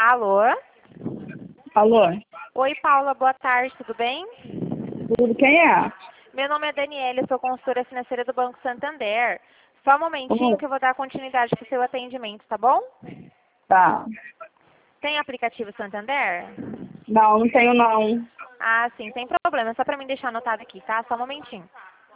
Alô? Alô? Oi, Paula, boa tarde, tudo bem? Tudo, quem é? Meu nome é Daniela, eu sou consultora financeira do Banco Santander. Só um momentinho que eu vou dar continuidade para o seu atendimento, tá bom? Tá. Tem aplicativo Santander? Não, não tenho não. Ah, sim, sem problema, é só para mim deixar anotado aqui, tá? Só um momentinho.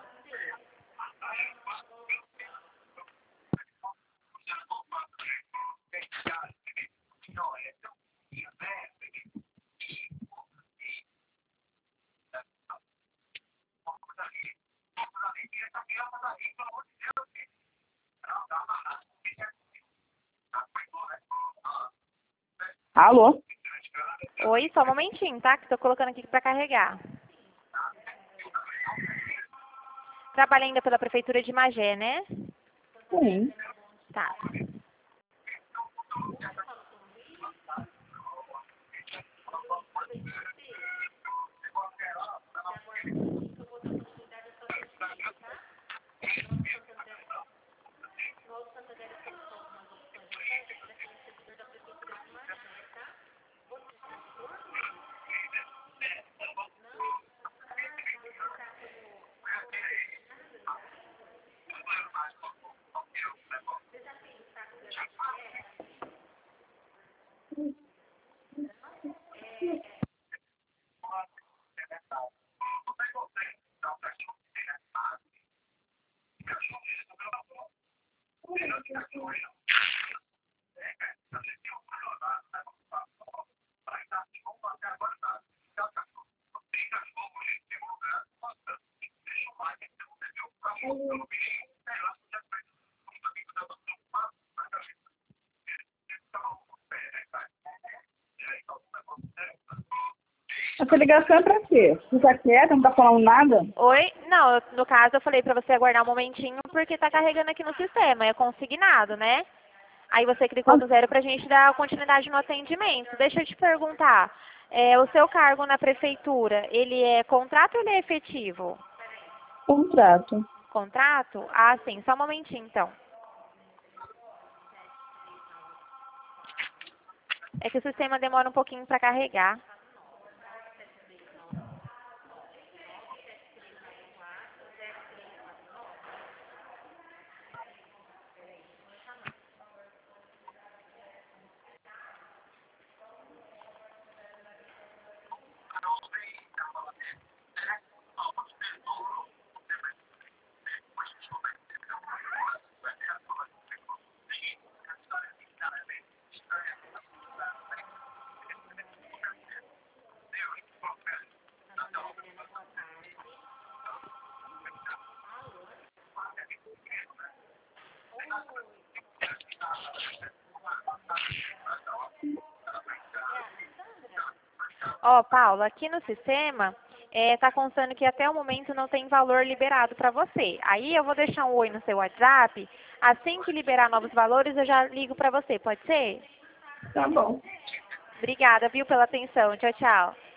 Alô? Oi, só um momentinho, tá? Que estou colocando aqui para carregar. Trabalha ainda pela Prefeitura de Magé, né? Sim. Tá. Essa ligação é pra quê? Você tá quieta, não tá falando nada? Oi? Não, no caso eu falei para você aguardar um momentinho porque tá carregando aqui no sistema, é consignado, né? Aí você clicou Ah, no zero para a gente dar continuidade no atendimento. Deixa eu te perguntar, o seu cargo na prefeitura, ele é contrato ou ele é efetivo? contrato. Contrato? Ah, sim, só um momentinho então. É que o sistema demora um pouquinho para carregar. Ó, Paula, aqui no sistema tá constando que até o momento não tem valor liberado para você. Aí eu vou deixar um oi no seu WhatsApp. Assim que liberar novos valores, eu já ligo para você, pode ser? Tá bom. Obrigada, viu, pela atenção. Tchau, tchau.